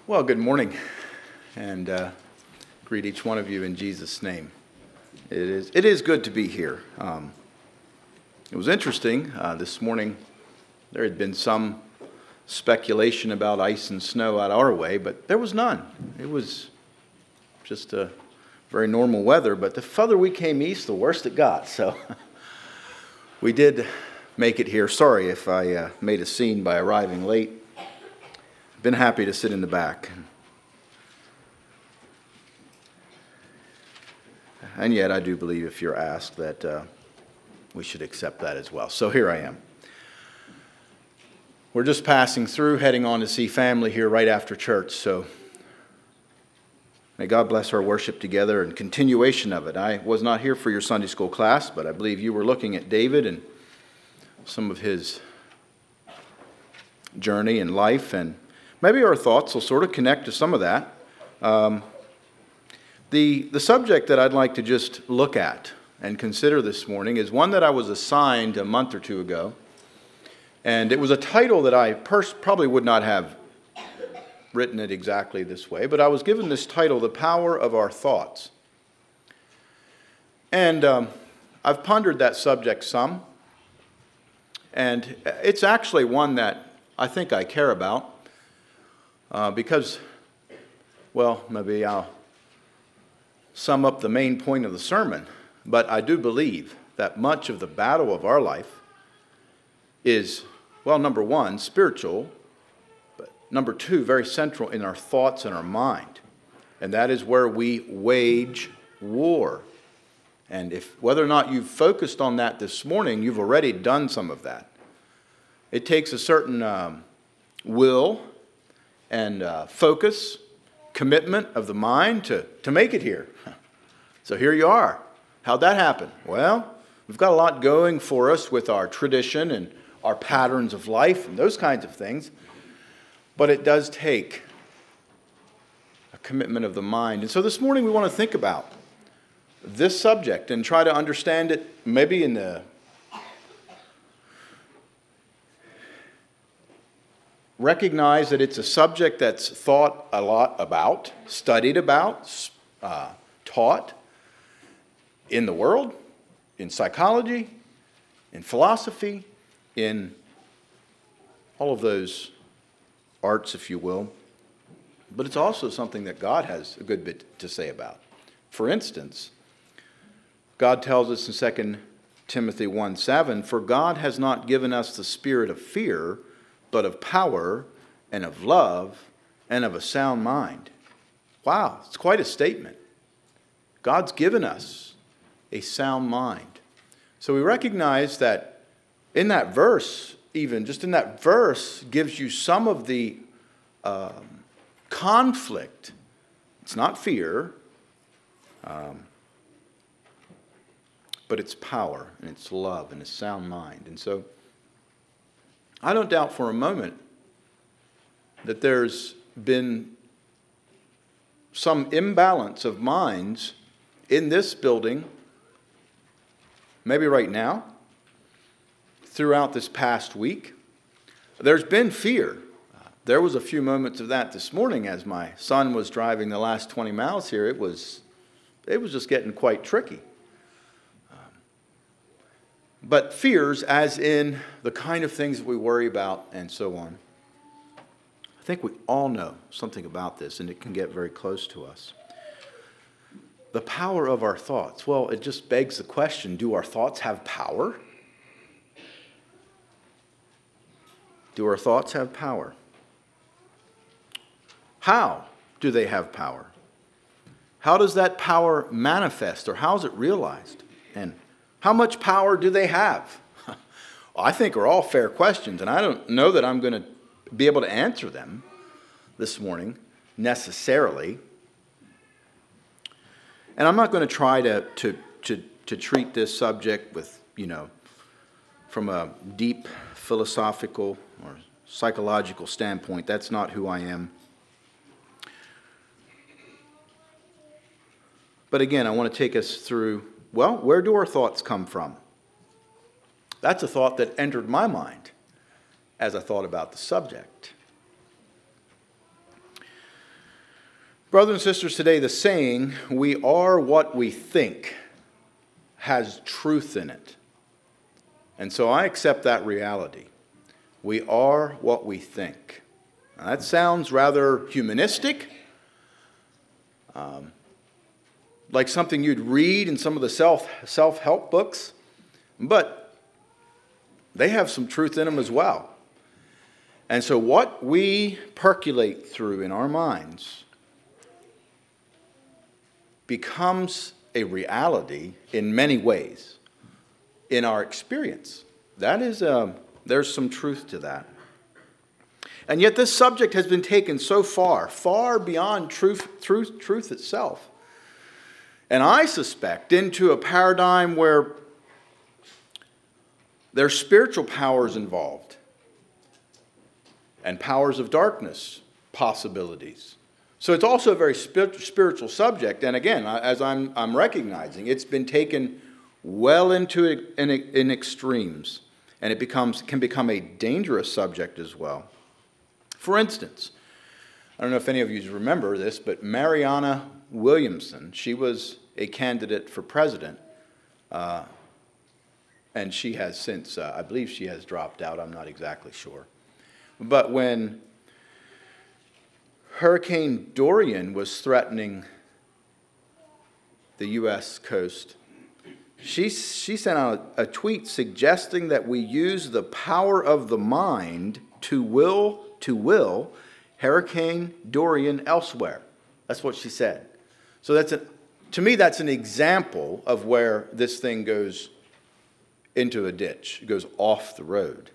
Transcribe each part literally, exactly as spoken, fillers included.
Well, good morning, and uh, greet each one of you in Jesus' name. It is it is good to be here. Um, it was interesting uh, this morning. There had been some speculation about ice and snow out our way, but there was none. It was just a very normal weather. But the further we came east, the worse it got. So we did make it here. Sorry if I uh, made a scene by arriving late. Been happy to sit in the back. And yet I do believe if you're asked that uh, we should accept that as well. So here I am. We're just passing through, heading on to see family here right after church. So may God bless our worship together and continuation of it. I was not here for your Sunday school class, but I believe you were looking at David and some of his journey in life, and maybe our thoughts will sort of connect to some of that. Um, the, the subject that I'd like to just look at and consider this morning is one that I was assigned a month or two ago. And it was a title that I pers- probably would not have written it exactly this way, but I was given this title, The Power of Our Thoughts. And um, I've pondered that subject some. And it's actually one that I think I care about. Uh, because, well, maybe I'll sum up the main point of the sermon, but I do believe that much of the battle of our life is, well, number one, spiritual, but number two, very central in our thoughts and our mind. And that is where we wage war. And if whether or not you've focused on that this morning, you've already done some of that. It takes a certain um, will and uh, focus, commitment of the mind to, to make it here. So here you are. How'd that happen? Well, we've got a lot going for us with our tradition and our patterns of life and those kinds of things. But it does take a commitment of the mind. And so this morning we want to think about this subject and try to understand it maybe in the recognize that it's a subject that's thought a lot about, studied about, uh, taught in the world, in psychology, in philosophy, in all of those arts, if you will. But it's also something that God has a good bit to say about. For instance, God tells us in Second Timothy one seven, "For God has not given us the spirit of fear, but of power and of love and of a sound mind." Wow, it's quite a statement. God's given us a sound mind. So we recognize that in that verse, even just in that verse, gives you some of the um, conflict. It's not fear, um, but it's power and it's love and a sound mind. And so I don't doubt for a moment that there's been some imbalance of minds in this building, maybe right now, throughout this past week. There's been fear. There was a few moments of that this morning as my son was driving the last twenty miles here. It was, it was just getting quite tricky. But fears, as in the kind of things that we worry about and so on. I think we all know something about this, and it can get very close to us. The power of our thoughts. Well, it just begs the question, do our thoughts have power? Do our thoughts have power? How do they have power? How does that power manifest, or how is it realized? And how much power do they have? Well, I think are all fair questions, and I don't know that I'm going to be able to answer them this morning necessarily. And I'm not going to try to, to, to, to treat this subject with, you know, from a deep philosophical or psychological standpoint. That's not who I am. But again, I want to take us through, well, where do our thoughts come from? That's a thought that entered my mind as I thought about the subject. Brothers and sisters, today the saying, "we are what we think," has truth in it. And so I accept that reality. We are what we think. Now, that sounds rather humanistic, um, like something you'd read in some of the self, self-help books, but they have some truth in them as well. And so what we percolate through in our minds becomes a reality in many ways in our experience. That is, um, there's some truth to that. And yet this subject has been taken so far, far beyond truth, truth, truth itself. And I suspect into a paradigm where there's spiritual powers involved and powers of darkness possibilities. So it's also a very spiritual subject. And again, as I'm, I'm recognizing, it's been taken well into it in, in extremes. And it becomes can become a dangerous subject as well. For instance, I don't know if any of you remember this, but Marianna Williamson, she was a candidate for president. Uh, and she has since, uh, I believe she has dropped out. I'm not exactly sure. But when Hurricane Dorian was threatening the U S coast, she, she sent out a tweet suggesting that we use the power of the mind to will, to will Hurricane Dorian elsewhere. That's what she said. So that's a, to me, that's an example of where this thing goes into a ditch. It goes off the road.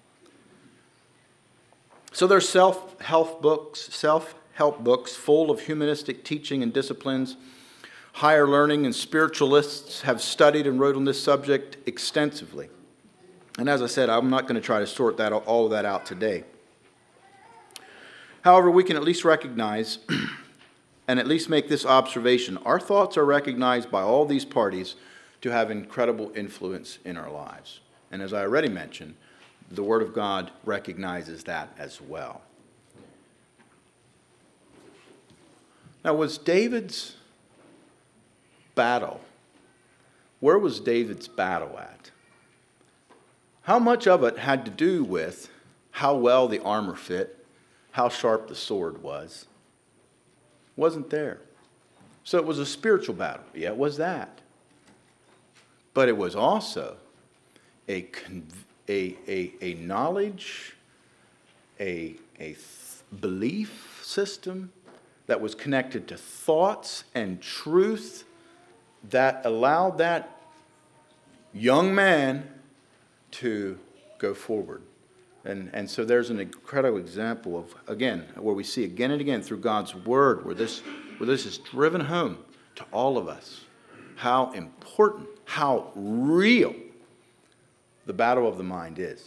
So there's self-help books, self-help books full of humanistic teaching and disciplines. Higher learning and spiritualists have studied and wrote on this subject extensively. And as I said, I'm not going to try to sort that all of that out today. However, we can at least recognize and at least make this observation. Our thoughts are recognized by all these parties to have incredible influence in our lives. And as I already mentioned, the Word of God recognizes that as well. Now, was David's battle, where was David's battle at? How much of it had to do with how well the armor fit, how sharp the sword was? Wasn't there. So it was a spiritual battle. Yeah, it was that. But it was also a conviction. A, a, a knowledge, a, a th- belief system that was connected to thoughts and truth that allowed that young man to go forward. And, and so there's an incredible example of, again, where we see again and again through God's Word, where this, where this is driven home to all of us, how important, how real the battle of the mind is.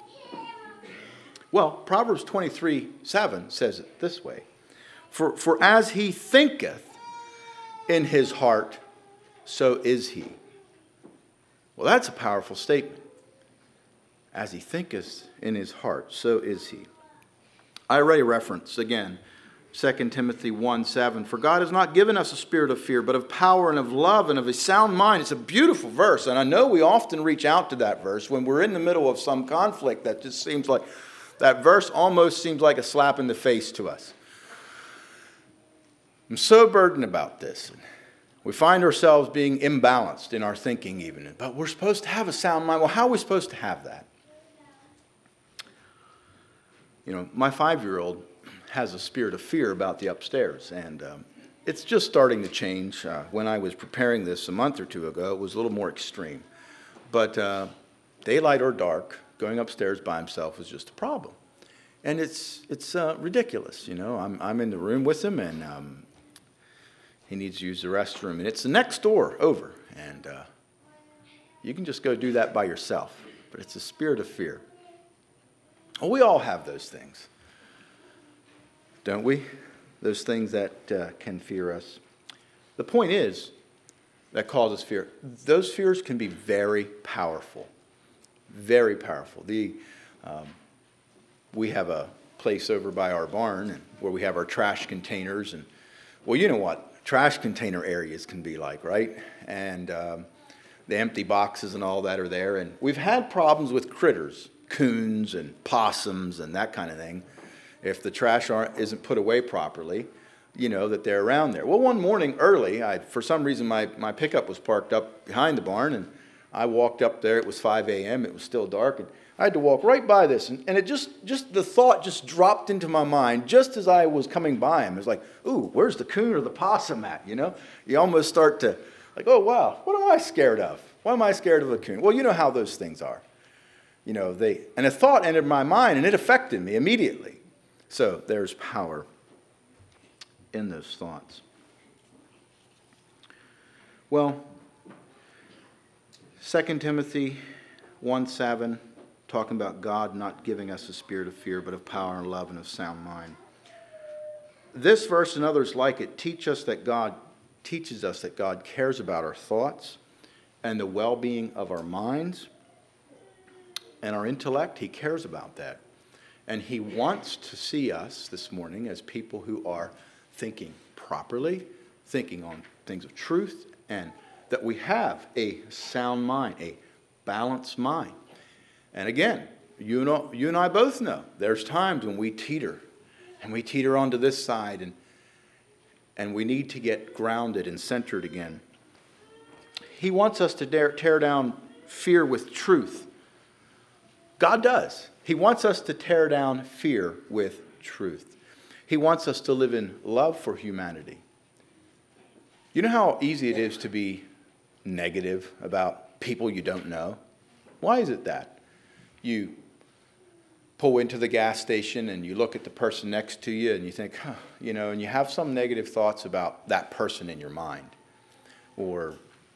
Well, Proverbs twenty-three seven says it this way. For, for as he thinketh in his heart, so is he. Well, that's a powerful statement. As he thinketh in his heart, so is he. I already referenced, again, Second Timothy one seven. For God has not given us a spirit of fear, but of power and of love and of a sound mind. It's a beautiful verse, and I know we often reach out to that verse when we're in the middle of some conflict that just seems like, that verse almost seems like a slap in the face to us. I'm so burdened about this. We find ourselves being imbalanced in our thinking even, but we're supposed to have a sound mind. Well, how are we supposed to have that? You know, my five-year-old has a spirit of fear about the upstairs, and um, it's just starting to change. Uh, when I was preparing this a month or two ago, it was a little more extreme. But uh, daylight or dark, going upstairs by himself is just a problem. And it's it's uh, ridiculous, you know. I'm I'm in the room with him, and um, he needs to use the restroom, and it's the next door over, and uh, you can just go do that by yourself. But it's a spirit of fear. Well, we all have those things. Don't we? Those things that uh, can fear us. The point is, that causes fear. Those fears can be very powerful. Very powerful. The um, we have a place over by our barn and where we have our trash containers, and well, you know what trash container areas can be like, right? And um, the empty boxes and all that are there. And we've had problems with critters, coons and possums and that kind of thing. If the trash aren't, isn't put away properly, you know, that they're around there. Well, one morning early, I, for some reason, my, my pickup was parked up behind the barn, and I walked up there. It was five a.m. It was still dark, and I had to walk right by this. And, and it just, just, the thought just dropped into my mind just as I was coming by him. It was like, ooh, where's the coon or the possum at, you know? You almost start to, like, oh, wow, what am I scared of? Why am I scared of a coon? Well, you know how those things are. You know, they, and a thought entered my mind, and it affected me immediately. So there's power in those thoughts. Well, Second Timothy one seven, talking about God not giving us a spirit of fear, but of power and love and of sound mind. This verse and others like it teach us that God teaches us that God cares about our thoughts and the well-being of our minds and our intellect. He cares about that. And he wants to see us this morning as people who are thinking properly, thinking on things of truth, and that we have a sound mind, a balanced mind. And again, you know, you and I both know there's times when we teeter, and we teeter onto this side, and and we need to get grounded and centered again. He wants us to dare, tear down fear with truth. God does. He wants us to tear down fear with truth. He wants us to live in love for humanity. You know how easy it is to be negative about people you don't know? Why is it that? You pull into the gas station and you look at the person next to you and you think, huh, you know, and you have some negative thoughts about that person in your mind. Or,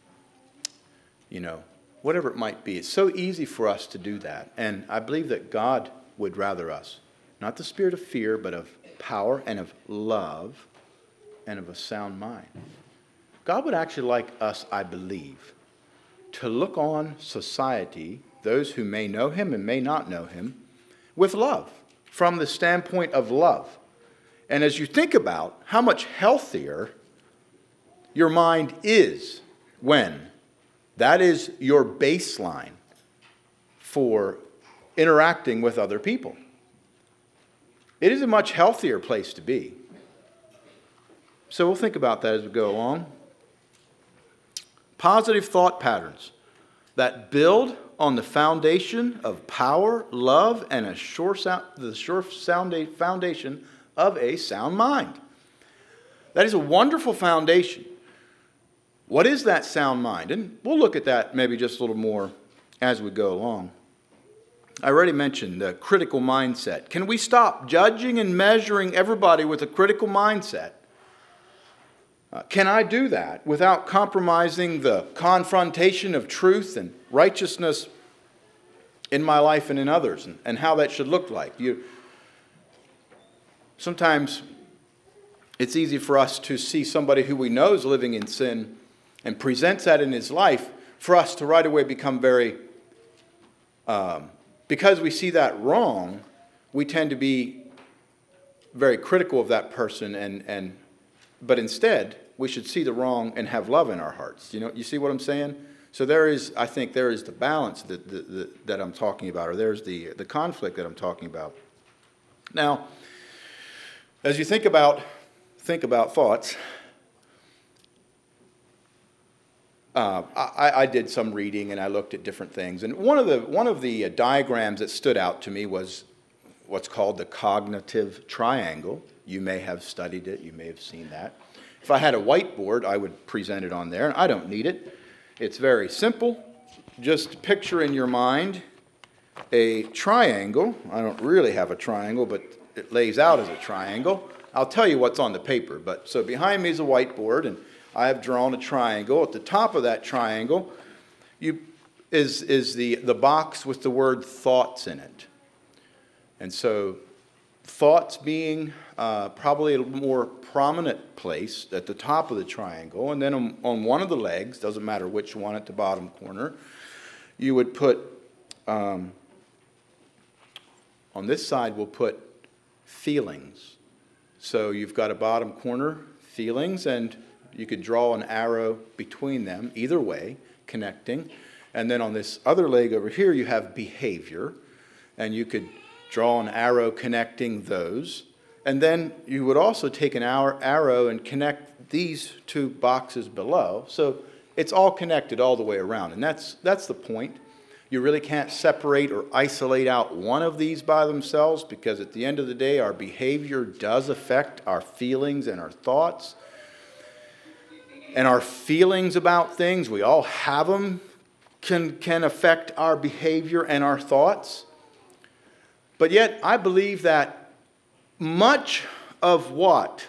you know, whatever it might be. It's so easy for us to do that. And I believe that God would rather us, not the spirit of fear, but of power and of love and of a sound mind. God would actually like us, I believe, to look on society, those who may know him and may not know him, with love, from the standpoint of love. And as you think about how much healthier your mind is when that is your baseline for interacting with other people. It is a much healthier place to be. So we'll think about that as we go along. Positive thought patterns that build on the foundation of power, love, and a sure sound, the sure foundation of a sound mind. That is a wonderful foundation. What is that sound mind? And we'll look at that maybe just a little more as we go along. I already mentioned the critical mindset. Can we stop judging and measuring everybody with a critical mindset? Uh, can I do that without compromising the confrontation of truth and righteousness in my life and in others, and, and how that should look like? You, sometimes it's easy for us to see somebody who we know is living in sin and presents that in his life, for us to right away become very, um, because we see that wrong, we tend to be very critical of that person, and, and but instead, we should see the wrong and have love in our hearts. You know, you see what I'm saying? So there is, I think there is the balance that, that, that I'm talking about, or there's the, the conflict that I'm talking about. Now, as you think about, think about thoughts, Uh, I, I did some reading and I looked at different things. And one of the one of the diagrams that stood out to me was what's called the cognitive triangle. You may have studied it. You may have seen that. If I had a whiteboard, I would present it on there. I don't need it. It's very simple. Just picture in your mind a triangle. I don't really have a triangle, but it lays out as a triangle. I'll tell you what's on the paper. But so behind me is a whiteboard, and I have drawn a triangle. At the top of that triangle you, is, is the, the box with the word thoughts in it. And so thoughts being uh, probably a more prominent place at the top of the triangle. And then on, on one of the legs, doesn't matter which one at the bottom corner, you would put, um, on this side we'll put feelings. So you've got a bottom corner, feelings, and you could draw an arrow between them, either way, connecting. And then on this other leg over here, you have behavior, and you could draw an arrow connecting those. And then you would also take an arrow and connect these two boxes below. So it's all connected all the way around. And that's that's the point. You really can't separate or isolate out one of these by themselves, because at the end of the day, our behavior does affect our feelings and our thoughts. And our feelings about things, we all have them, can, can affect our behavior and our thoughts. But yet, I believe that much of what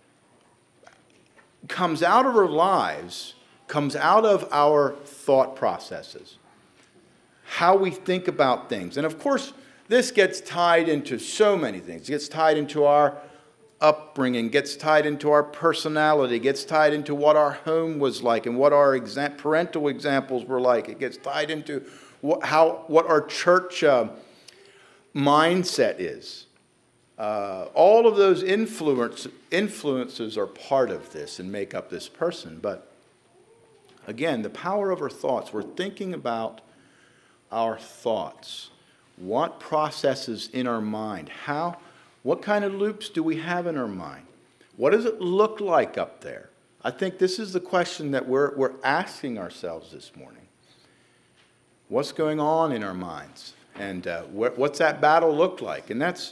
comes out of our lives comes out of our thought processes, how we think about things. And of course, this gets tied into so many things. It gets tied into our upbringing, gets tied into our personality, gets tied into what our home was like and what our exa- parental examples were like. It gets tied into what, how, what our church uh, mindset is. Uh, all of those influence, influences are part of this and make up this person. But again, the power of our thoughts. We're thinking about our thoughts. What processes in our mind? How, what kind of loops do we have in our mind? What does it look like up there? I think this is the question that we're, we're asking ourselves this morning. What's going on in our minds? And uh, wh- what's that battle look like? And that's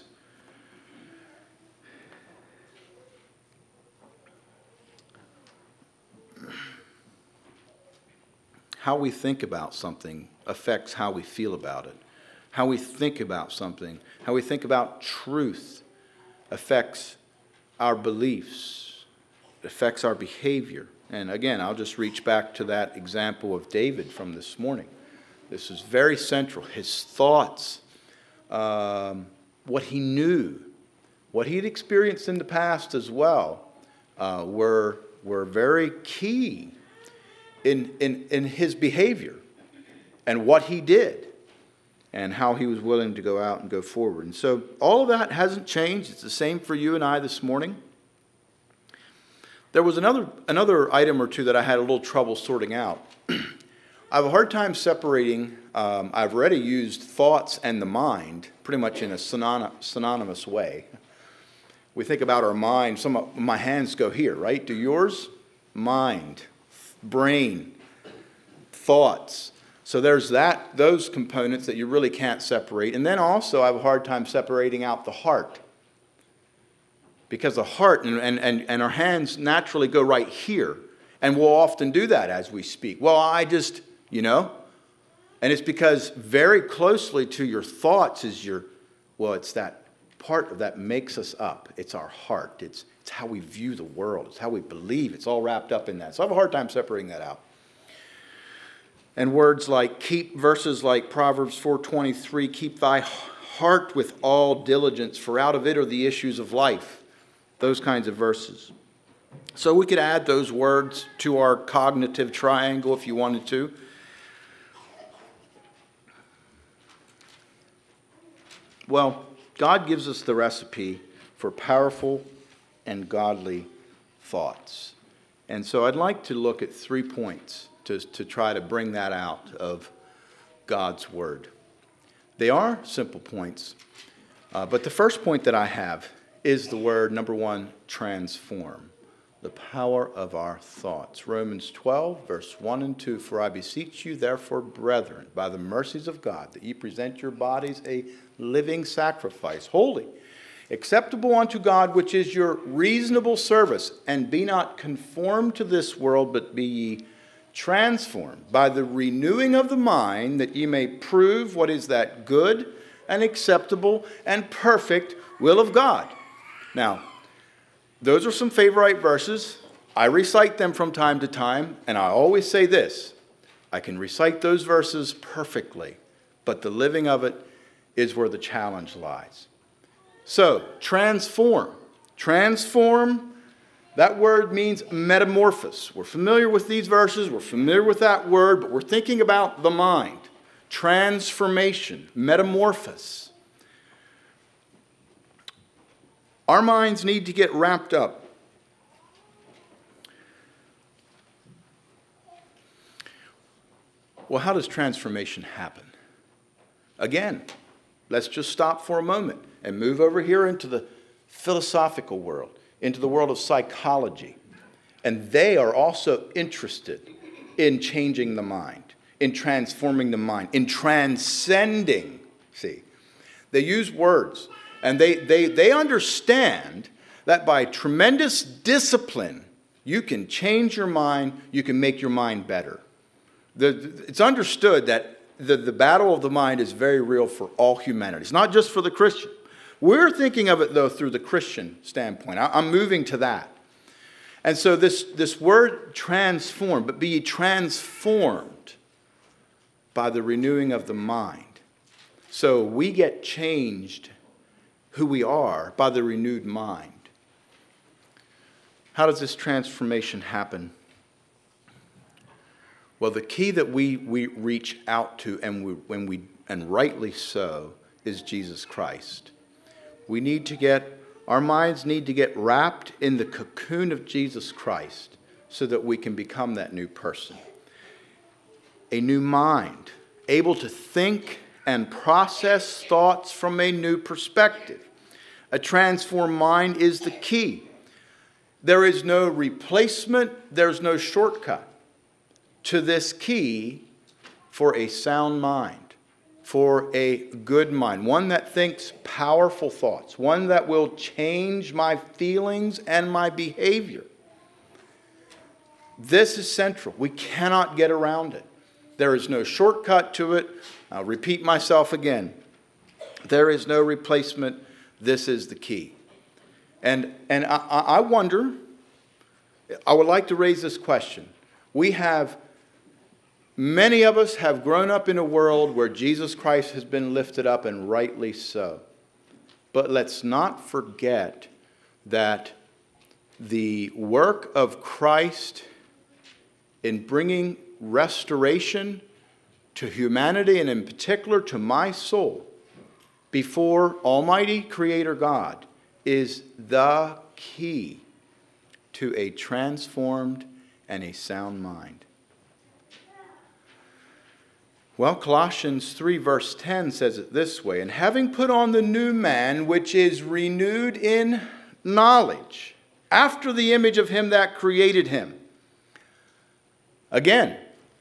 how we think about something affects how we feel about it. How we think about something, how we think about truth affects our beliefs, affects our behavior. And again, I'll just reach back to that example of David from this morning. This is very central. His thoughts, um, what he knew, what he'd experienced in the past as well, uh, were, were very key in, in, in his behavior and what he did and how he was willing to go out and go forward. And so all of that hasn't changed. It's the same for you and I this morning. There was another, another item or two that I had a little trouble sorting out. I have a hard time separating, um, I've already used thoughts and the mind pretty much in a synonym, synonymous way. We think about our mind, some of my hands go here, right? Do yours? Mind, brain, thoughts. So there's that, those components that you really can't separate. And then also I have a hard time separating out the heart. Because the heart and, and, and, and our hands naturally go right here. And we'll often do that as we speak. Well, I just, you know. And it's because very closely to your thoughts is your, well, it's that part that makes us up. It's our heart. It's, it's how we view the world. It's how we believe. It's all wrapped up in that. So I have a hard time separating that out. And words like keep, verses like Proverbs four twenty-three, keep thy heart with all diligence, for out of it are the issues of life. Those kinds of verses. So we could add those words to our cognitive triangle if you wanted to. Well, God gives us the recipe for powerful and godly thoughts. And so I'd like to look at three points to, to try to bring that out of God's Word. They are simple points, uh, but the first point that I have is the word, number one, transform. The power of our thoughts. Romans twelve, verse one and two, for I beseech you, therefore, brethren, by the mercies of God, that ye present your bodies a living sacrifice, holy, acceptable unto God, which is your reasonable service, and be not conformed to this world, but be ye transformed by the renewing of the mind, that ye may prove what is that good and acceptable and perfect will of God. Now, those are some favorite verses. I recite them from time to time, and I always say this: I can recite those verses perfectly, but the living of it is where the challenge lies. So, transform. Transform. That word means metamorphosis. We're familiar with these verses. We're familiar with that word, but we're thinking about the mind. Transformation, metamorphosis. Our minds need to get wrapped up how does transformation happen? Again, let's just stop for a moment and move over here into the philosophical world, into the world of psychology. And they are also interested in changing the mind, in transforming the mind, in transcending. See, they use words, and they, they, they understand that by tremendous discipline, you can change your mind, you can make your mind better. The, it's understood that the, the battle of the mind is very real for all humanity. It's not just for the Christian. We're thinking of it, though, through the Christian standpoint. I, I'm moving to that. And so this, this word transform, but be ye transformed by the renewing of the mind. So we get changed who we are by the renewed mind. How does this transformation happen? Well, the key that we, we reach out to, and we, when we and rightly so, is Jesus Christ. We need to get, our minds need to get wrapped in the cocoon of Jesus Christ so that we can become that new person. A new mind, able to think and process thoughts from a new perspective. A transformed mind is the key. There is no replacement, there's no shortcut to this key for a sound mind, for a good mind, one that thinks powerful thoughts, one that will change my feelings and my behavior. This is central. We cannot get around it. There is no shortcut to it. I'll repeat myself again. There is no replacement. This is the key. And, and I, I wonder, I would like to raise this question. We have, many of us have grown up in a world where Jesus Christ has been lifted up, and rightly so. But let's not forget that the work of Christ in bringing restoration to humanity, and in particular to my soul, before Almighty Creator God, is the key to a transformed and a sound mind. Well, Colossians three verse ten says it this way, and having put on the new man, which is renewed in knowledge, after the image of him that created him. Again,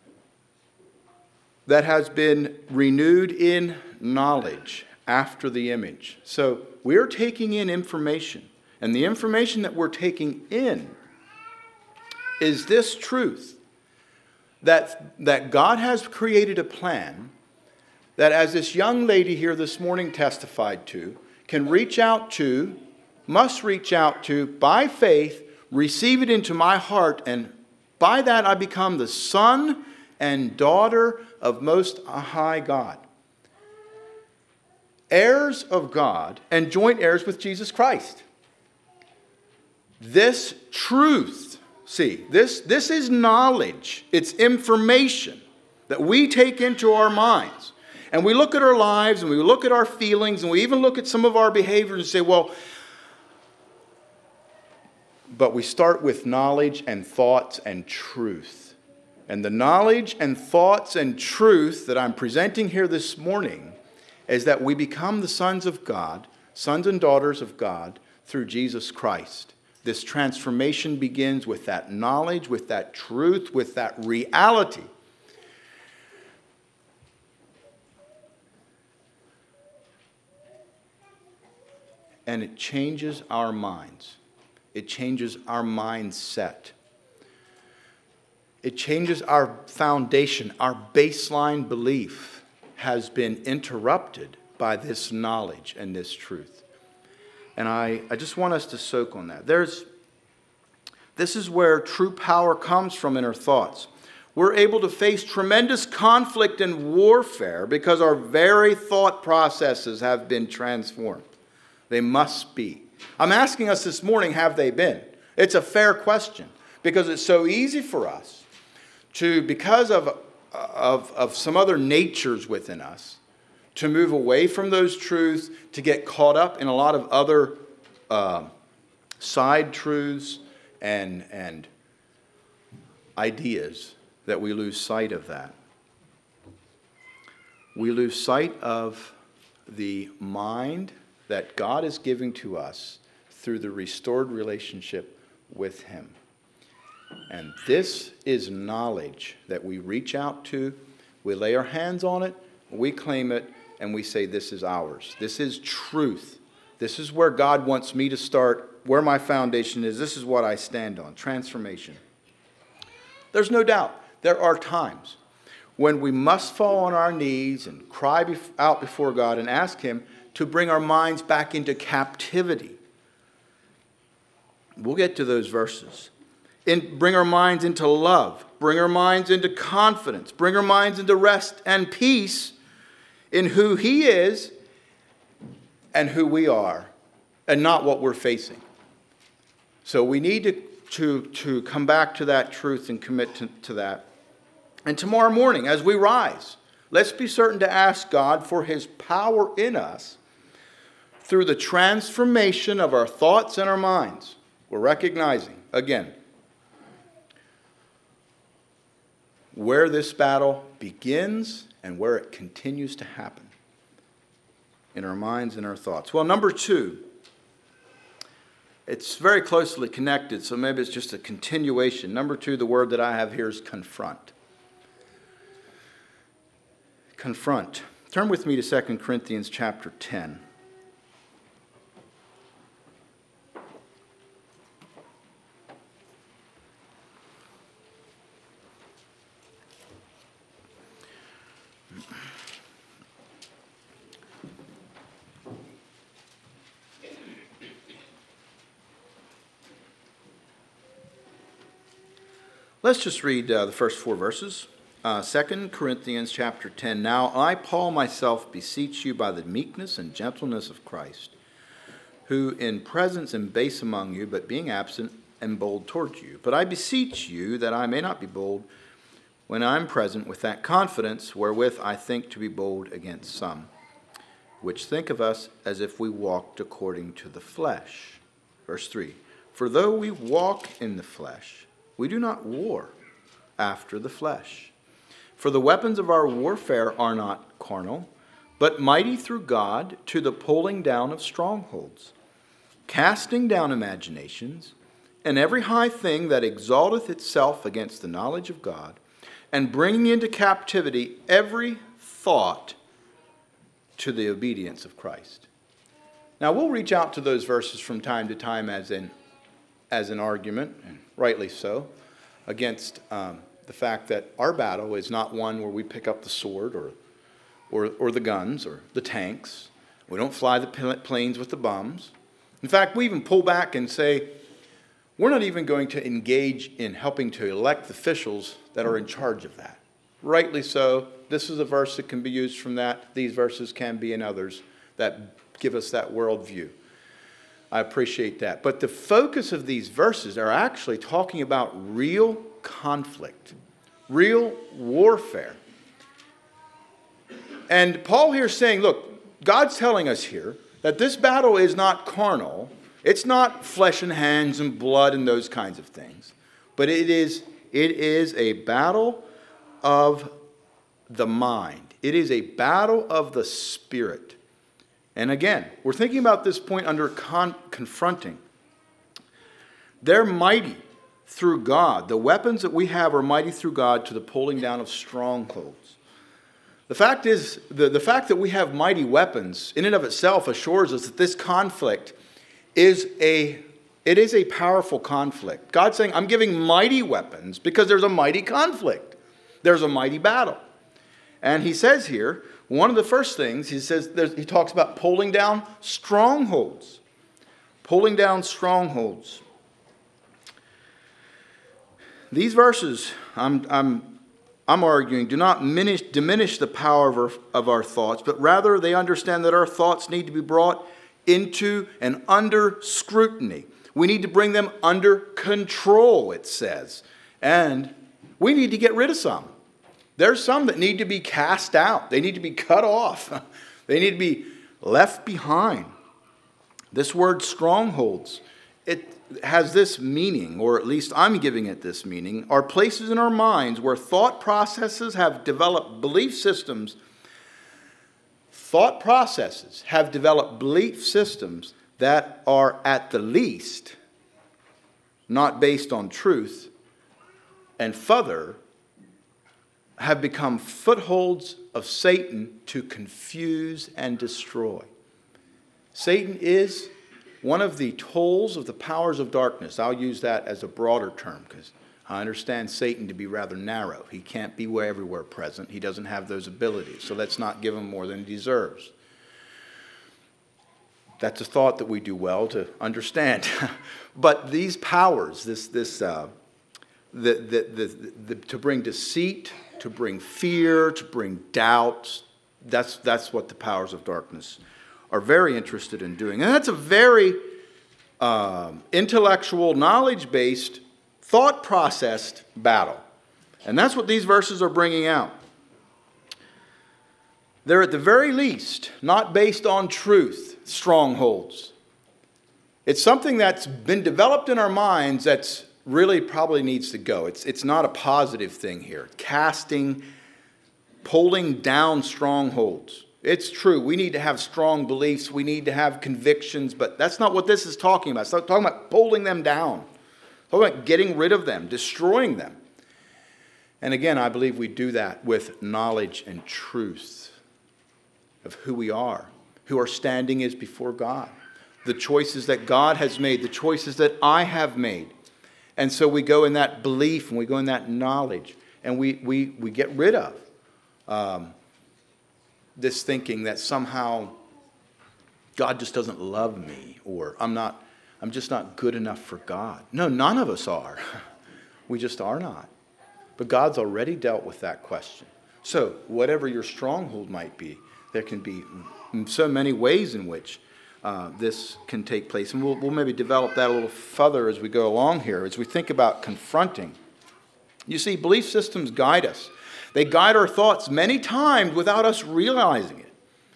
that has been renewed in knowledge after the image. So we're taking in information. And the information that we're taking in is this truth. That, that God has created a plan that, as this young lady here this morning testified to, can reach out to, must reach out to, by faith, receive it into my heart, and by that I become the son and daughter of Most High God. Heirs of God and joint heirs with Jesus Christ. This truth, see, this, this is knowledge. It's information that we take into our minds. And we look at our lives and we look at our feelings and we even look at some of our behaviors and say, well, but we start with knowledge and thoughts and truth. And the knowledge and thoughts and truth that I'm presenting here this morning is that we become the sons of God, sons and daughters of God, through Jesus Christ. This transformation begins with that knowledge, with that truth, with that reality. And it changes our minds. It changes our mindset. It changes our foundation. Our baseline belief has been interrupted by this knowledge and this truth. And I, I just want us to soak on that. There's, this is where true power comes from in our thoughts. We're able to face tremendous conflict and warfare because our very thought processes have been transformed. They must be. I'm asking us this morning, have they been? It's a fair question because it's so easy for us to, because of, of, of some other natures within us, to move away from those truths, to get caught up in a lot of other uh, side truths and, and ideas that we lose sight of that. we lose sight of the mind that God is giving to us through the restored relationship with him. And this is knowledge that we reach out to, we lay our hands on it, we claim it, and we say this is ours. This is truth. This is where God wants me to start, where my foundation is. This is what I stand on, transformation. There's no doubt there are times when we must fall on our knees and cry out before God and ask him to bring our minds back into captivity. We'll get to those verses. In, bring our minds into love. Bring our minds into confidence. Bring our minds into rest and peace in who he is and who we are, and not what we're facing. So we need to, to, to come back to that truth and commit to, to that. And tomorrow morning, as we rise, let's be certain to ask God for his power in us through the transformation of our thoughts and our minds. We're recognizing, again, where this battle begins and where it continues to happen in our minds and our thoughts. Well, number two, it's very closely connected, so maybe it's just a continuation. Number two, the word that I have here is confront. Confront. Turn with me to Second Corinthians chapter ten. Let's just read uh, the first four verses. Uh, Second Corinthians chapter ten. Now I, Paul, myself beseech you by the meekness and gentleness of Christ, who in presence am base among you, but being absent am bold toward you. But I beseech you that I may not be bold when I am present with that confidence wherewith I think to be bold against some, which think of us as if we walked according to the flesh. Verse three. For though we walk in the flesh, we do not war after the flesh. For the weapons of our warfare are not carnal, but mighty through God to the pulling down of strongholds, casting down imaginations, and every high thing that exalteth itself against the knowledge of God, and bringing into captivity every thought to the obedience of Christ. Now, we'll reach out to those verses from time to time as an, as an argument, and rightly so, against um, the fact that our battle is not one where we pick up the sword or, or, or the guns or the tanks. We don't fly the planes with the bombs. In fact, we even pull back and say, we're not even going to engage in helping to elect the officials that are in charge of that. Rightly so. This is a verse that can be used from that. These verses can be in others that give us that worldview. I appreciate that. But the focus of these verses are actually talking about real conflict, real warfare. And Paul here is saying, look, God's telling us here that this battle is not carnal. It's not flesh and hands and blood and those kinds of things. But it is, it is a battle of the mind. It is a battle of the spirit. And again, we're thinking about this point under con- confronting. They're mighty through God. The weapons that we have are mighty through God to the pulling down of strongholds. The fact is, the, the fact that we have mighty weapons in and of itself assures us that this conflict is a, it is a powerful conflict. God's saying, I'm giving mighty weapons because there's a mighty conflict. There's a mighty battle. And he says here, one of the first things, he says, he talks about pulling down strongholds. Pulling down strongholds. These verses, I'm, I'm, I'm arguing, do not diminish, diminish the power of our, of our thoughts, but rather they understand that our thoughts need to be brought into and under scrutiny. We need to bring them under control, it says. And we need to get rid of some. There's some that need to be cast out. They need to be cut off. They need to be left behind. This word strongholds, it has this meaning, or at least I'm giving it this meaning, are places in our minds where thought processes have developed belief systems thought processes have developed belief systems that are at the least not based on truth, and further have become footholds of Satan to confuse and destroy. Satan is one of the tools of the powers of darkness. I'll use that as a broader term because I understand Satan to be rather narrow. He can't be everywhere present. He doesn't have those abilities. So let's not give him more than he deserves. That's a thought that we do well to understand. But these powers, this, this, uh, the, the, the, the, to bring deceit, to bring fear, to bring doubt, that's, that's what the powers of darkness are very interested in doing. And that's a very um, intellectual, knowledge-based, thought-processed battle. And that's what these verses are bringing out. They're at the very least not based on truth, strongholds. It's something that's been developed in our minds that's really probably needs to go. It's, it's not a positive thing here. Casting, pulling down strongholds. It's true. We need to have strong beliefs. We need to have convictions, but that's not what this is talking about. It's not talking about pulling them down. It's talking about getting rid of them, destroying them. And again, I believe we do that with knowledge and truth of who we are, who our standing is before God, the choices that God has made, the choices that I have made. And so we go in that belief and we go in that knowledge and we, we, we get rid of um, this thinking that somehow God just doesn't love me or I'm not, I'm just not good enough for God. No, none of us are. We just are not. But God's already dealt with that question. So whatever your stronghold might be, there can be so many ways in which uh, this can take place. And we'll, we'll maybe develop that a little further as we go along here, as we think about confronting. You see, belief systems guide us. They guide our thoughts many times without us realizing it.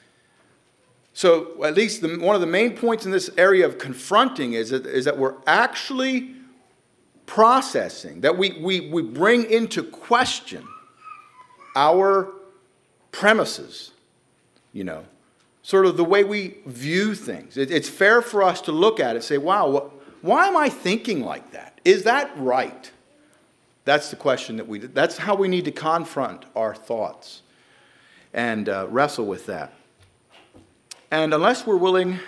So at least the, one of the main points in this area of confronting is that, is that we're actually processing, that we, we, we bring into question our premises. You know, sort of the way we view things. It, it's fair for us to look at it and say, wow, what, why am I thinking like that? Is that right? That's the question that we, that's how we need to confront our thoughts and uh, wrestle with that. And unless we're willing,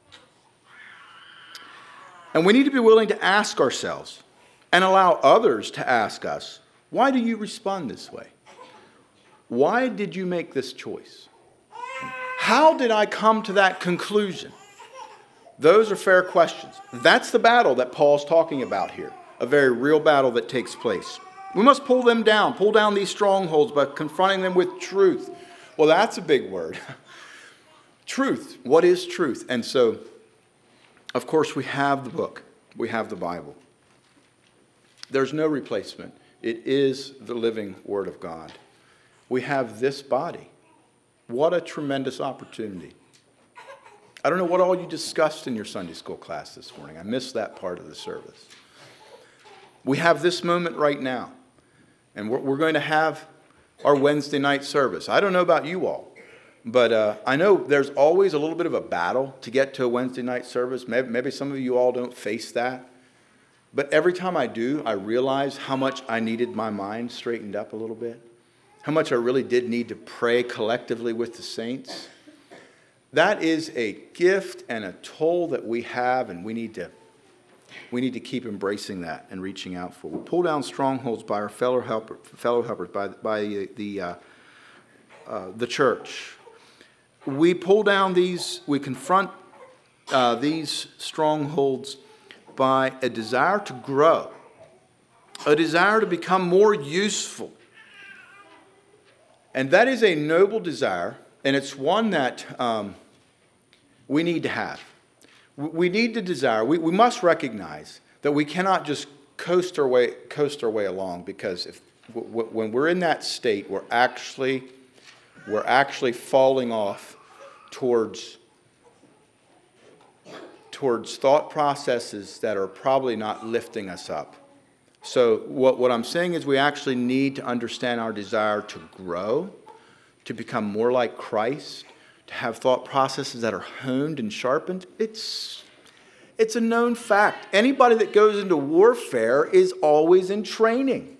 and we need to be willing to ask ourselves and allow others to ask us, why do you respond this way? Why did you make this choice? How did I come to that conclusion? Those are fair questions. That's the battle that Paul's talking about here, a very real battle that takes place. We must pull them down, pull down these strongholds by confronting them with truth. Well, that's a big word. Truth. What is truth? And so, of course, we have the book. We have the Bible. There's no replacement. It is the living Word of God. We have this body. What a tremendous opportunity. I don't know what all you discussed in your Sunday school class this morning. I missed that part of the service. We have this moment right now. And we're, we're going to have our Wednesday night service. I don't know about you all, but uh, I know there's always a little bit of a battle to get to a Wednesday night service. Maybe, maybe some of you all don't face that. But every time I do, I realize how much I needed my mind straightened up a little bit. How much I really did need to pray collectively with the saints. That is a gift and a toll that we have, and we need to we need to keep embracing that and reaching out for. We pull down strongholds by our fellow helper, fellow helpers, by by the the, uh, uh, the church. We pull down these. We confront uh, these strongholds by a desire to grow, a desire to become more useful. And that is a noble desire, and it's one that um, we need to have. We need to desire, we, we must recognize that we cannot just coast our way, coast our way along, because if, w- w- when we're in that state, we're actually, we're actually falling off towards, towards thought processes that are probably not lifting us up. So what, what I'm saying is we actually need to understand our desire to grow, to become more like Christ, to have thought processes that are honed and sharpened. It's, it's a known fact. Anybody that goes into warfare is always in training.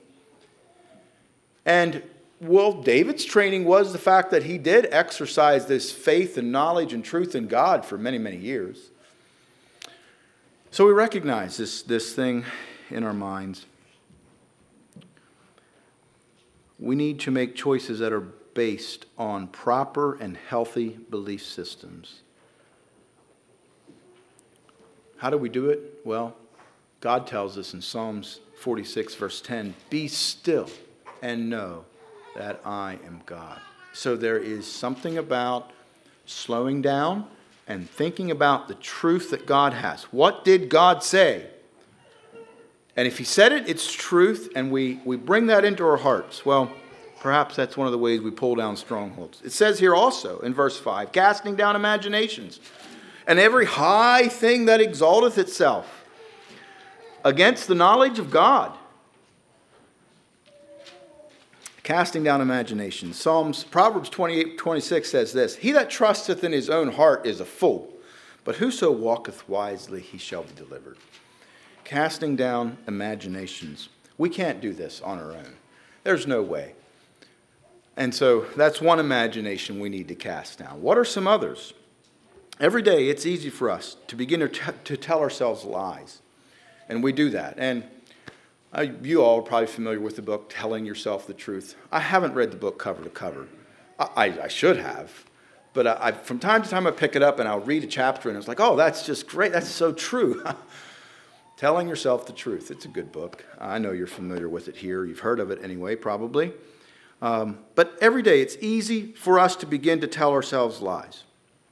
And, well, David's training was the fact that he did exercise this faith and knowledge and truth in God for many, many years. So we recognize this, this thing in our minds. We need to make choices that are based on proper and healthy belief systems. How do we do it? Well, God tells us in Psalms forty-six, verse ten, "Be still and know that I am God." So there is something about slowing down and thinking about the truth that God has. What did God say? And if he said it, it's truth, and we, we bring that into our hearts. Well, perhaps that's one of the ways we pull down strongholds. It says here also in verse five, "Casting down imaginations, and every high thing that exalteth itself against the knowledge of God." Casting down imaginations. Psalms, Proverbs twenty-eight, twenty-six says this, "He that trusteth in his own heart is a fool, but whoso walketh wisely, he shall be delivered." Casting down imaginations. We can't do this on our own. There's no way. And so that's one imagination we need to cast down. What are some others? Every day it's easy for us to begin to, t- to tell ourselves lies. And we do that. And I, you all are probably familiar with the book, Telling Yourself the Truth. I haven't read the book cover to cover. I, I, I should have. But I, I, from time to time I pick it up and I'll read a chapter and it's like, oh, that's just great. That's so true. Telling Yourself the Truth. It's a good book. I know you're familiar with it here. You've heard of it anyway, probably. Um, but every day it's easy for us to begin to tell ourselves lies.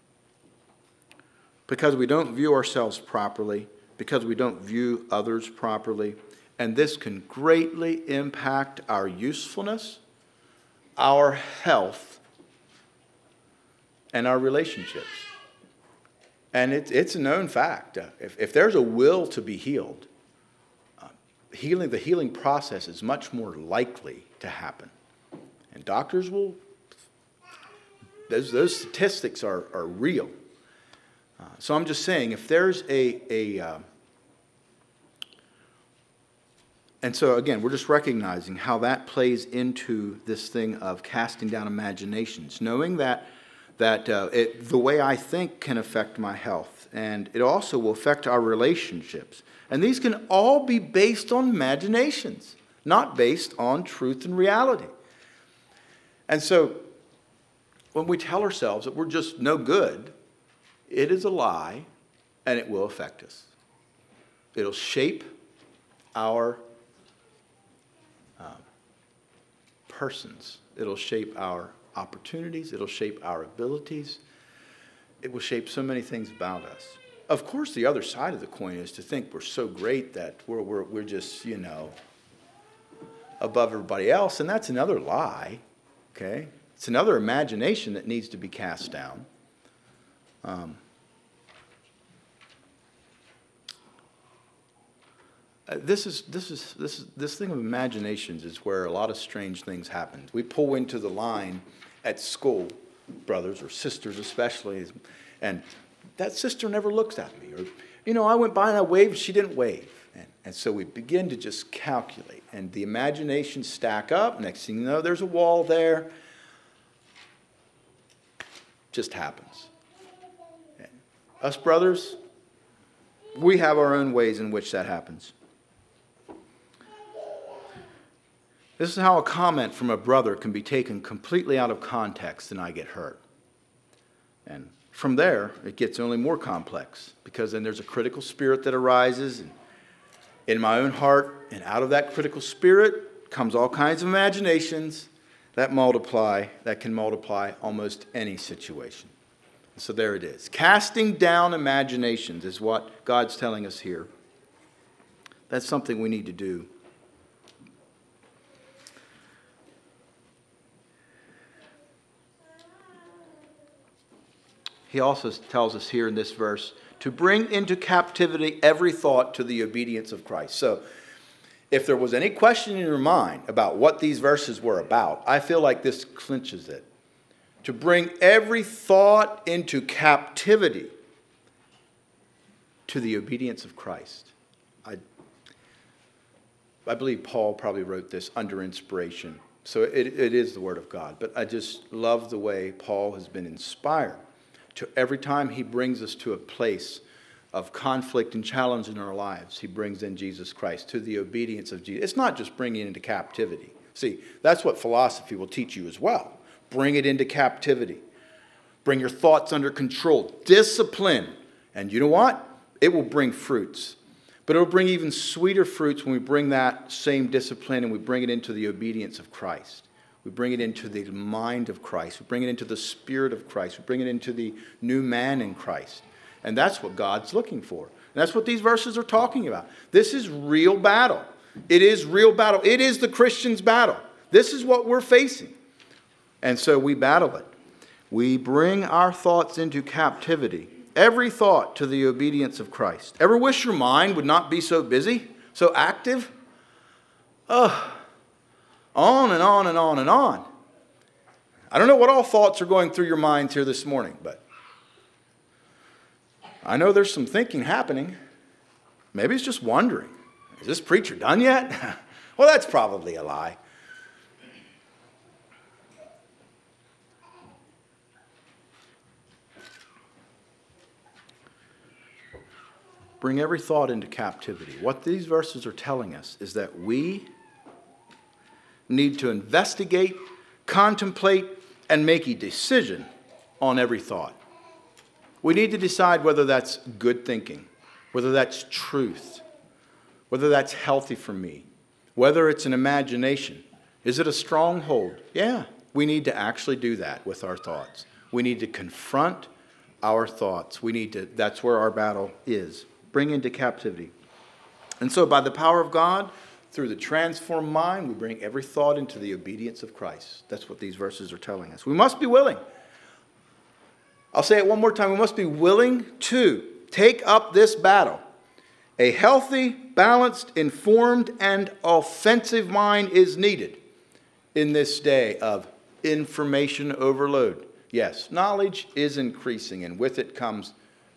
Because we don't view ourselves properly. Because we don't view others properly. And this can greatly impact our usefulness, our health, and our relationships. And it, it's a known fact. Uh, if, if there's a will to be healed, uh, healing, the healing process is much more likely to happen. And doctors will, those, those statistics are, are real. Uh, so I'm just saying, if there's a, a uh, and so again, we're just recognizing how that plays into this thing of casting down imaginations, knowing that that uh, it, the way I think can affect my health, and it also will affect our relationships. And these can all be based on imaginations, not based on truth and reality. And so when we tell ourselves that we're just no good, it is a lie, and it will affect us. It'll shape our uh, persons. It'll shape our opportunities. It'll shape our abilities. It will shape so many things about us. Of course, the other side of the coin is to think we're so great that we're, we're, we're just, you know, above everybody else, and that's another lie, okay? It's another imagination that needs to be cast down. Um, This is this is this is this thing of imaginations is where a lot of strange things happen. We pull into the line at school, brothers or sisters especially, and that sister never looks at me. Or, you know, I went by and I waved, she didn't wave. And, and so we begin to just calculate, and the imaginations stack up. Next thing you know, there's a wall there. Just happens. And us brothers, we have our own ways in which that happens. This is how a comment from a brother can be taken completely out of context and I get hurt. And from there, it gets only more complex, because then there's a critical spirit that arises and in my own heart, and out of that critical spirit comes all kinds of imaginations that multiply, that can multiply almost any situation. So there it is. Casting down imaginations is what God's telling us here. That's something we need to do. He also tells us here in this verse to bring into captivity every thought to the obedience of Christ. So if there was any question in your mind about what these verses were about, I feel like this clinches it. to bring every thought into captivity to the obedience of Christ. I, I believe Paul probably wrote this under inspiration. So it, it is the Word of God. But I just love the way Paul has been inspired to every time he brings us to a place of conflict and challenge in our lives, he brings in Jesus Christ to the obedience of Jesus. It's not just bringing it into captivity. See, that's what philosophy will teach you as well. Bring it into captivity. Bring your thoughts under control. Discipline. And you know what? It will bring fruits. But it will bring even sweeter fruits when we bring that same discipline and we bring it into the obedience of Christ. We bring it into the mind of Christ. We bring it into the spirit of Christ. We bring it into the new man in Christ. And that's what God's looking for. And that's what these verses are talking about. This is real battle. It is real battle. It is the Christian's battle. This is what we're facing. And so we battle it. We bring our thoughts into captivity. Every thought to the obedience of Christ. Ever wish your mind would not be so busy, so active? Ugh. On and on and on and on. I don't know what all thoughts are going through your minds here this morning, but I know there's some thinking happening. Maybe it's just wondering, is this preacher done yet? Well, that's probably a lie. Bring every thought into captivity. What these verses are telling us is that we need to investigate, contemplate, and make a decision on every thought. We need to decide whether that's good thinking, whether that's truth, whether that's healthy for me, whether it's an imagination. Is it a stronghold? Yeah, we need to actually do that with our thoughts. We need to confront our thoughts. We need to, that's where our battle is. Bring into captivity. And so by the power of God, through the transformed mind, we bring every thought into the obedience of Christ. That's what these verses are telling us. We must be willing. I'll say it one more time. We must be willing to take up this battle. A healthy, balanced, informed, and offensive mind is needed in this day of information overload. Yes, knowledge is increasing, and with it comes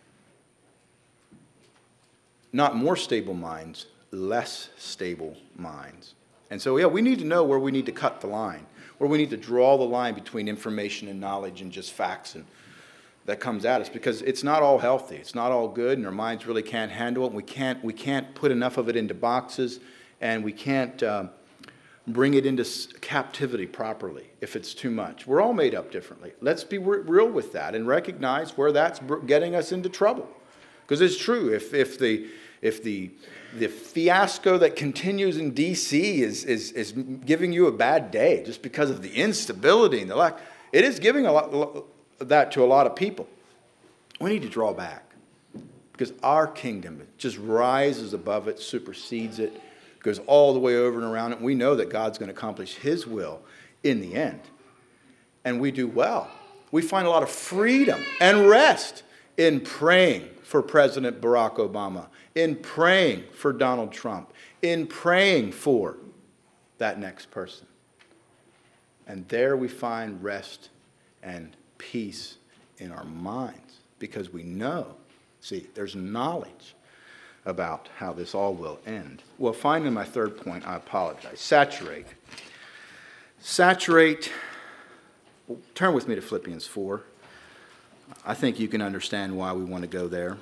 not more stable minds, less stable minds. And so, yeah, we need to know where we need to cut the line, where we need to draw the line between information and knowledge and just facts and that comes at us, because it's not all healthy. It's not all good, and our minds really can't handle it. And we can't, we can't put enough of it into boxes, and we can't uh, bring it into captivity properly if it's too much. We're all made up differently. Let's be real with that and recognize where that's getting us into trouble. Because it's true, if if the if the the fiasco that continues in D C is is is giving you a bad day just because of the instability and the lack, it is giving a lot that to a lot of people. We need to draw back, because our kingdom just rises above it, supersedes it, goes all the way over and around it. We know that God's going to accomplish His will in the end, and we do well. We find a lot of freedom and rest in praying for President Barack Obama, in praying for Donald Trump, in praying for that next person. And there we find rest and peace in our minds, because we know, see, there's knowledge about how this all will end. Well, finally, my third point, I apologize. Saturate. Saturate. Turn with me to Philippians four. I think you can understand why we want to go there.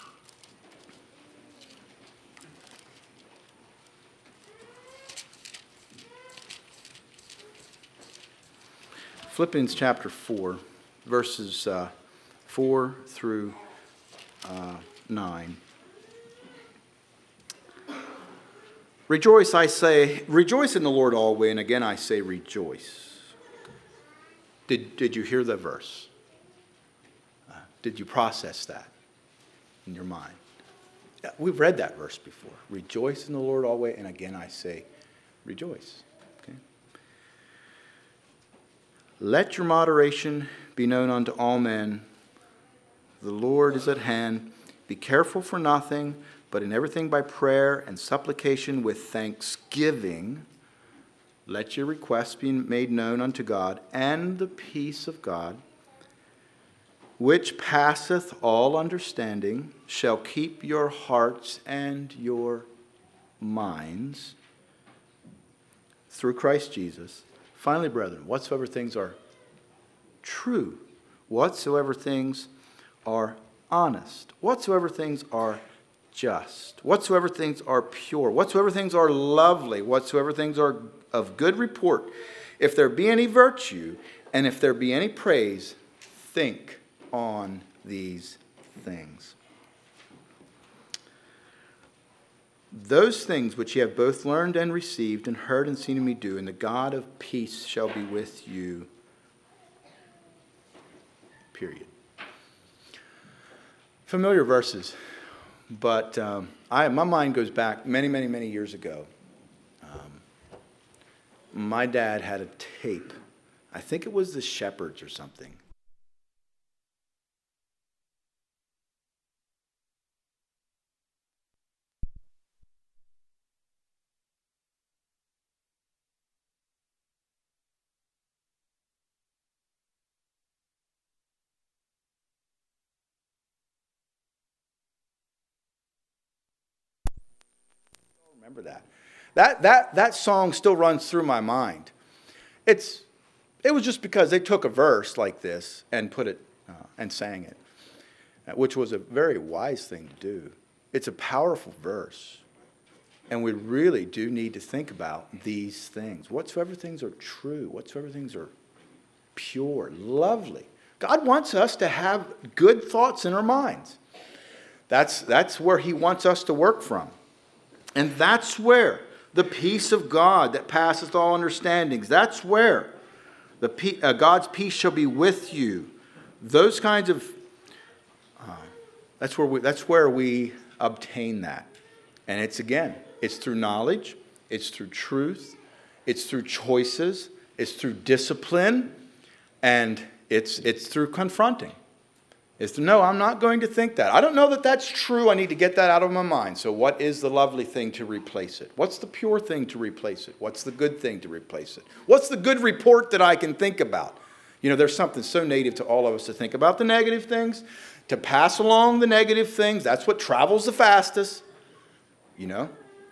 Philippians chapter four, verses uh, four through uh, nine. Rejoice, I say, rejoice in the Lord always, and again I say rejoice. Did, did you hear the verse? Uh, did you process that in your mind? Yeah, we've read that verse before. Rejoice in the Lord always, and again I say rejoice. Okay? Let your moderation be known unto all men. The Lord is at hand. Be careful for nothing, but in everything by prayer and supplication with thanksgiving, let your requests be made known unto God, and the peace of God, which passeth all understanding, shall keep your hearts and your minds through Christ Jesus. Finally, brethren, whatsoever things are true, whatsoever things are honest, whatsoever things are just, whatsoever things are pure, whatsoever things are lovely, whatsoever things are of good report, if there be any virtue, and if there be any praise, think on these things. Those things which ye have both learned and received and heard and seen in me do, and the God of peace shall be with you. Period. Familiar verses, but um, I, my mind goes back many, many, many years ago. Um, my dad had a tape. I think it was the Shepherds or something. Remember that. That that that song still runs through my mind. It's it was just because they took a verse like this and put it uh, and sang it, which was a very wise thing to do. It's a powerful verse, and we really do need to think about these things. Whatsoever things are true, whatsoever things are pure, lovely. God wants us to have good thoughts in our minds. That's that's where He wants us to work from. And that's where the peace of God that passeth all understandings, that's where the pe- uh, God's peace shall be with you. Those kinds of, uh, that's where we, that's where we obtain that. And it's, again, it's through knowledge, it's through truth, it's through choices, it's through discipline, and it's it's through confronting. Is to no, I'm not going to think that. I don't know that that's true. I need to get that out of my mind. So what is the lovely thing to replace it? What's the pure thing to replace it? What's the good thing to replace it? What's the good report that I can think about? You know, there's something so native to all of us to think about the negative things, to pass along the negative things. That's what travels the fastest, you know.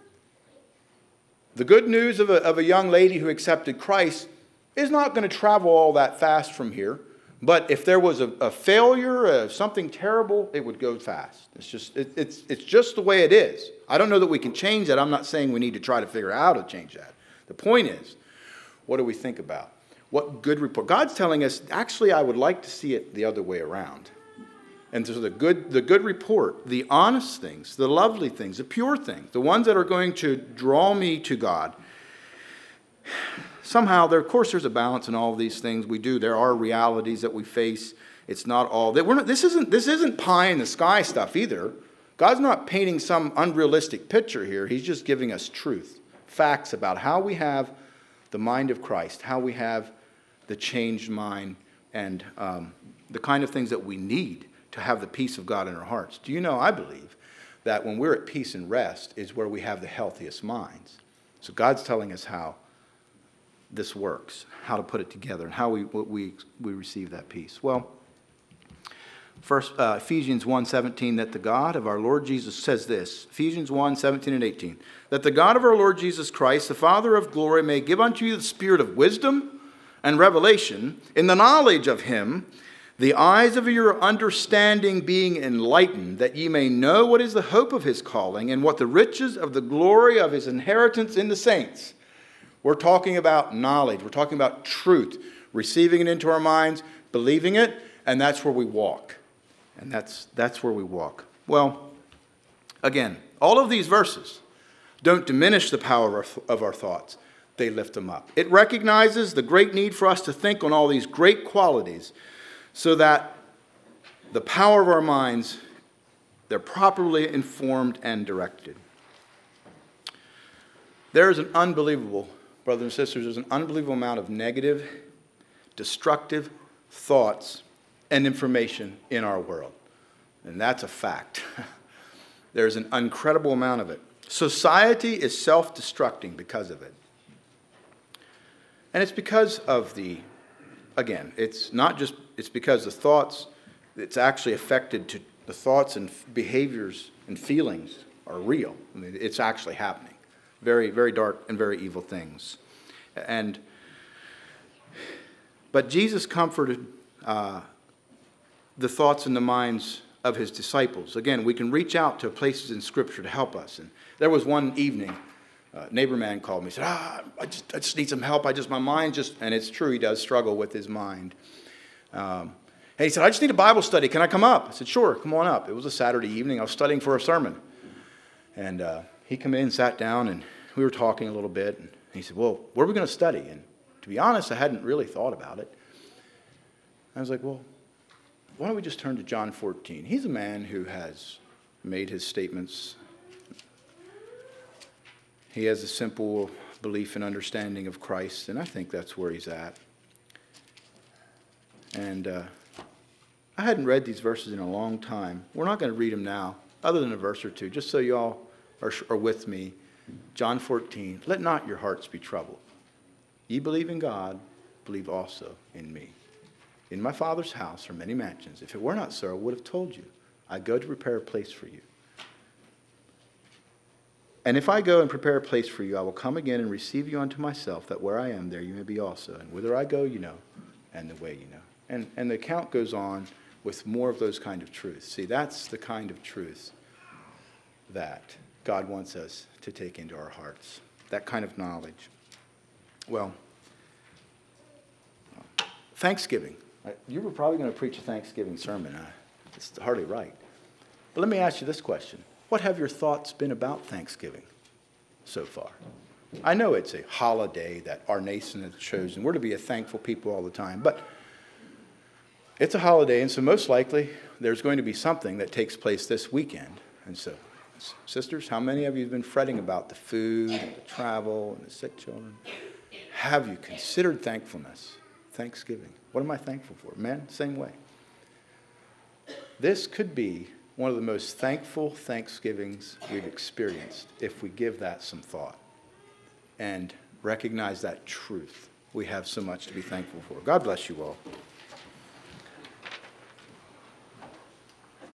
The good news of a, of a young lady who accepted Christ is not going to travel all that fast from here. But if there was a, a failure, uh, something terrible, it would go fast. It's just it, it's it's just the way it is. I don't know that we can change that. I'm not saying we need to try to figure out how to change that. The point is, what do we think about? What good report? God's telling us, actually, I would like to see it the other way around. And so the good, the good report, the honest things, the lovely things, the pure things, the ones that are going to draw me to God. Somehow, there, of course, there's a balance in all of these things we do. There are realities that we face. It's not all that. We're not, this isn't this isn't pie in the sky stuff either. God's not painting some unrealistic picture here. He's just giving us truth, facts about how we have the mind of Christ, how we have the changed mind, and um, the kind of things that we need to have the peace of God in our hearts. Do you know? I believe that when we're at peace and rest is where we have the healthiest minds. So God's telling us how this works, how to put it together, and how we we we receive that peace. Well, first uh, Ephesians one seventeen, that the God of our Lord Jesus says this, Ephesians one seventeen and eighteen, that the God of our Lord Jesus Christ, the Father of glory, may give unto you the spirit of wisdom and revelation in the knowledge of Him, the eyes of your understanding being enlightened, that ye may know what is the hope of His calling, and what the riches of the glory of His inheritance in the saints. We're talking about knowledge. We're talking about truth, receiving it into our minds, believing it, and that's where we walk. And that's that's where we walk. Well, again, all of these verses don't diminish the power of our, of our thoughts. They lift them up. It recognizes the great need for us to think on all these great qualities so that the power of our minds, they're properly informed and directed. There is an unbelievable Brothers and sisters, there's an unbelievable amount of negative, destructive thoughts and information in our world. And that's a fact. There's an incredible amount of it. Society is self-destructing because of it. And it's because of the, again, it's not just, it's because the thoughts, it's actually affected to, the thoughts and behaviors and feelings are real. I mean, it's actually happening. Very, very dark and very evil things. And, but Jesus comforted uh, the thoughts and the minds of his disciples. Again, we can reach out to places in Scripture to help us. And there was one evening, a neighbor man called me and said, ah, I just, I just need some help. I just, my mind just, and it's true, he does struggle with his mind. Um, and he said, I just need a Bible study. Can I come up? I said, sure, come on up. It was a Saturday evening. I was studying for a sermon. And uh, he came in, sat down, and we were talking a little bit. And he said, well, what are we going to study? And to be honest, I hadn't really thought about it. I was like, well, why don't we just turn to John fourteen? He's a man who has made his statements. He has a simple belief and understanding of Christ, and I think that's where he's at. And uh, I hadn't read these verses in a long time. We're not going to read them now, other than a verse or two, just so you all are, are with me. John fourteen, let not your hearts be troubled. Ye believe in God, believe also in me. In my Father's house are many mansions. If it were not so, I would have told you. I go to prepare a place for you. And if I go and prepare a place for you, I will come again and receive you unto myself, that where I am, there you may be also. And whither I go, you know, and the way you know. And, and the account goes on with more of those kind of truths. See, that's the kind of truth that God wants us to take into our hearts. That kind of knowledge. Well, Thanksgiving. You were probably going to preach a Thanksgiving sermon. It's hardly right. But let me ask you this question. What have your thoughts been about Thanksgiving so far? I know it's a holiday that our nation has chosen. We're to be a thankful people all the time. But it's a holiday, and so most likely there's going to be something that takes place this weekend. And so, sisters, how many of you have been fretting about the food and the travel and the sick children? Have you considered thankfulness? Thanksgiving. What am I thankful for? Man, same way. This could be one of the most thankful Thanksgivings we've experienced if we give that some thought and recognize that truth. We have so much to be thankful for. God bless you all.